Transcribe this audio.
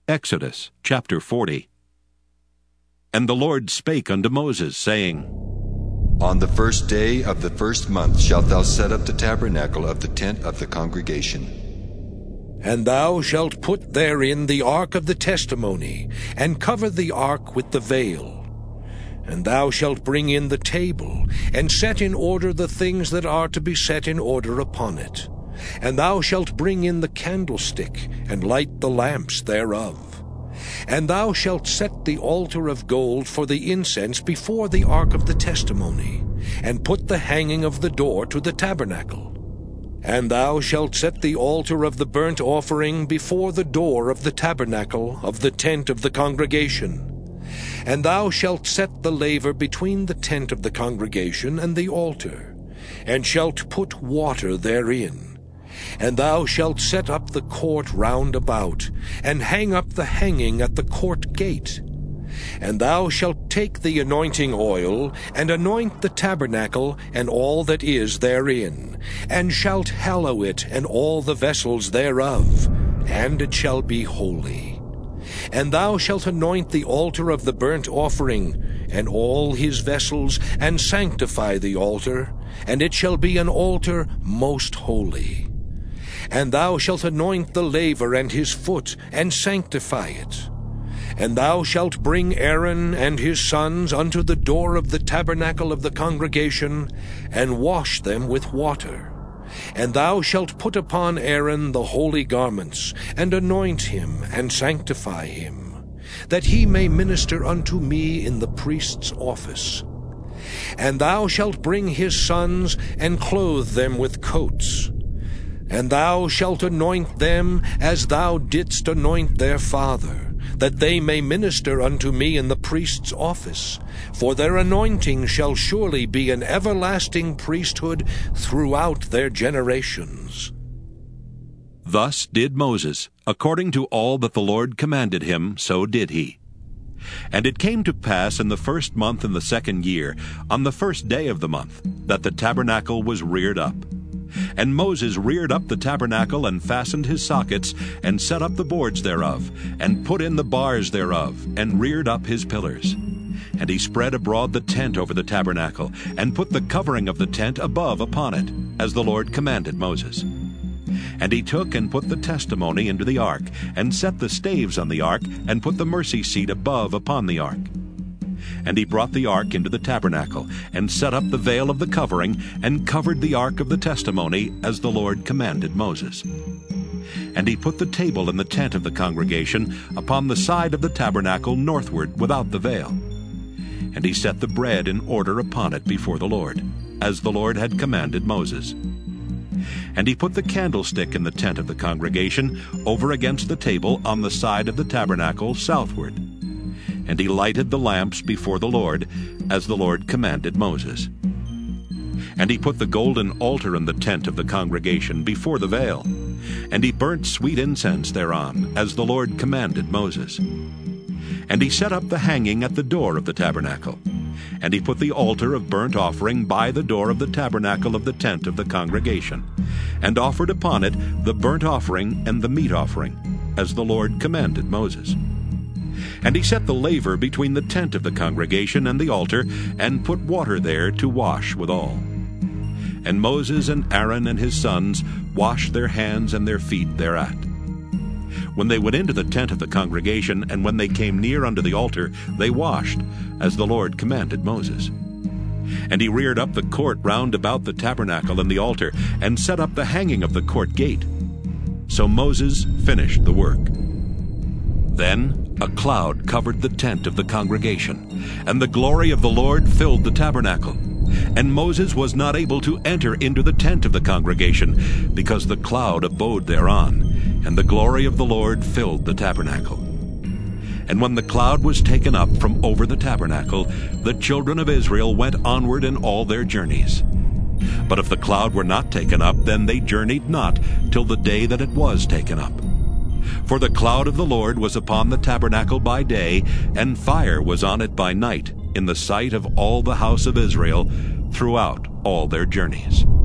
Exodus chapter 40. And the Lord spake unto Moses, saying, On the first day of the first month shalt thou set up the tabernacle of the tent of the congregation. And thou shalt put therein the ark of the testimony, and cover the ark with the veil. And thou shalt bring in the table, and set in order the things that are to be set in order upon it. And thou shalt bring in the candlestick, and light the lamps thereof. And thou shalt set the altar of gold for the incense before the ark of the testimony, and put the hanging of the door to the tabernacle. And thou shalt set the altar of the burnt offering before the door of the tabernacle of the tent of the congregation. And thou shalt set the laver between the tent of the congregation and the altar, and shalt put water therein. And thou shalt set up the court round about, and hang up the hanging at the court gate. And thou shalt take the anointing oil, and anoint the tabernacle and all that is therein, and shalt hallow it and all the vessels thereof, and it shall be holy. And thou shalt anoint the altar of the burnt offering, and all his vessels, and sanctify the altar, and it shall be an altar most holy. And thou shalt anoint the laver and his foot, and sanctify it. And thou shalt bring Aaron and his sons unto the door of the tabernacle of the congregation, and wash them with water. And thou shalt put upon Aaron the holy garments, and anoint him, and sanctify him, that he may minister unto me in the priest's office. And thou shalt bring his sons, and clothe them with coats. And thou shalt anoint them as thou didst anoint their father, that they may minister unto me in the priest's office. For their anointing shall surely be an everlasting priesthood throughout their generations. Thus did Moses, according to all that the Lord commanded him, so did he. And it came to pass in the first month in the second year, on the first day of the month, that the tabernacle was reared up. And Moses reared up the tabernacle, and fastened his sockets, and set up the boards thereof, and put in the bars thereof, and reared up his pillars. And he spread abroad the tent over the tabernacle, and put the covering of the tent above upon it, as the Lord commanded Moses. And he took and put the testimony into the ark, and set the staves on the ark, and put the mercy seat above upon the ark. And he brought the ark into the tabernacle, and set up the veil of the covering, and covered the ark of the testimony, as the Lord commanded Moses. And he put the table in the tent of the congregation upon the side of the tabernacle northward without the veil. And he set the bread in order upon it before the Lord, as the Lord had commanded Moses. And he put the candlestick in the tent of the congregation over against the table on the side of the tabernacle southward. And he lighted the lamps before the Lord, as the Lord commanded Moses. And he put the golden altar in the tent of the congregation before the veil. And he burnt sweet incense thereon, as the Lord commanded Moses. And he set up the hanging at the door of the tabernacle. And he put the altar of burnt offering by the door of the tabernacle of the tent of the congregation, and offered upon it the burnt offering and the meat offering, as the Lord commanded Moses. And he set the laver between the tent of the congregation and the altar, and put water there to wash withal. And Moses and Aaron and his sons washed their hands and their feet thereat. When they went into the tent of the congregation, and when they came near unto the altar, they washed, as the Lord commanded Moses. And he reared up the court round about the tabernacle and the altar, and set up the hanging of the court gate. So Moses finished the work. Then a cloud covered the tent of the congregation, and the glory of the Lord filled the tabernacle. And Moses was not able to enter into the tent of the congregation, because the cloud abode thereon, and the glory of the Lord filled the tabernacle. And when the cloud was taken up from over the tabernacle, the children of Israel went onward in all their journeys. But if the cloud were not taken up, then they journeyed not till the day that it was taken up. For the cloud of the Lord was upon the tabernacle by day, and fire was on it by night, in the sight of all the house of Israel, throughout all their journeys.